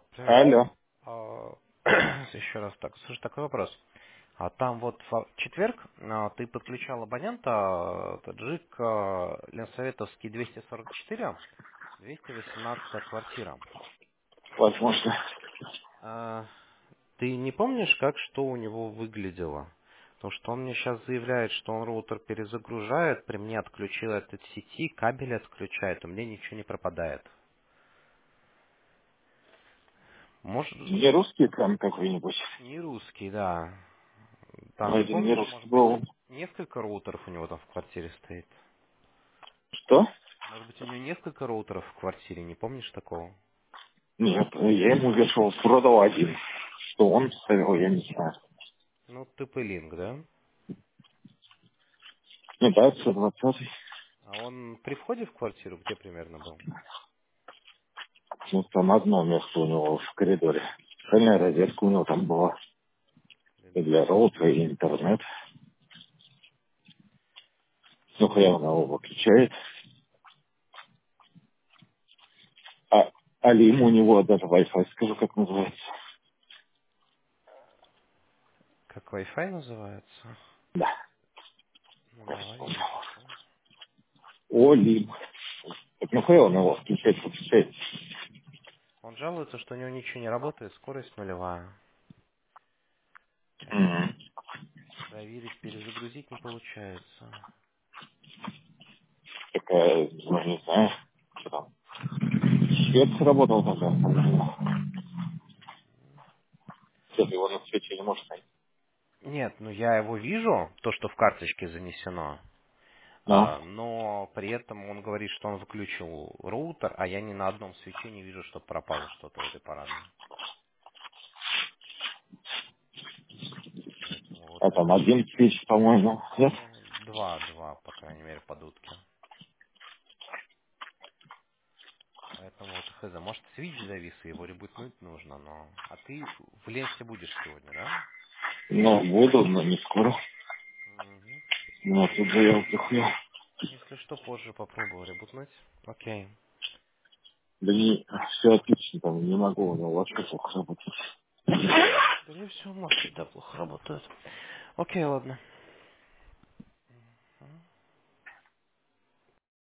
Привет. Алло. А, Еще раз так. Слушай, такой вопрос. А там вот в четверг ты подключал абонента Таджик Ленсоветовский 244, 218 квартира. Возможно. А, Ты не помнишь, как что у него выглядело? Потому что он мне сейчас заявляет, что он роутер перезагружает, при мне отключил от сети, кабель отключает, у меня ничего не пропадает. Может, Не русский экран какой-нибудь. не русский, да. Там, не Вроде не помнишь, русский может быть, был. несколько роутеров у него там в квартире стоит? Что? Может быть, у него несколько роутеров в квартире, не помнишь такого? Нет, я ему вешал, продал один. Что он ставил, я не знаю. Ну, TP-Link, да? Ну да, 120. А он при входе в квартиру где примерно был? Ну, там одно место у него в коридоре. Остальная розетка у него там была. И для Коридоре. роутера, и интернет. Ну, хрен его выключает. А Алим у него даже Wi-Fi, скажу, как называется. Как Wi-Fi называется? Да, Ну, давай я вспомнил. напишу. Олим. Так ну хрен его включает, выключает. Он жалуется, что у него ничего не работает, скорость нулевая. М. Проверить, перезагрузить не получается. Так, ну, не знаю, что там. Свет сработал тогда. Свет его на свече не может найти. Нет, ну я его вижу, то, что в карточке занесено. Ну, Но при этом он говорит, что он выключил роутер, а я ни на одном свече не вижу, что пропало что-то в этой парадной. Поэтому вот, а там один свеч, по-моему. Нет? ну, два, по крайней мере, под утки. Поэтому вот хз. Может, свич завис, и его ребутнуть нужно, но... А ты в Ленсе будешь сегодня, да? Ну, буду, но не скоро. Мгм. Ну, тут же я вдохну. Если что, позже попробую ребутнуть. Окей. Да не, все отлично, там не могу, у него вообще плохо работать. Скорее всего, Маки, да, плохо работают. Окей, ладно.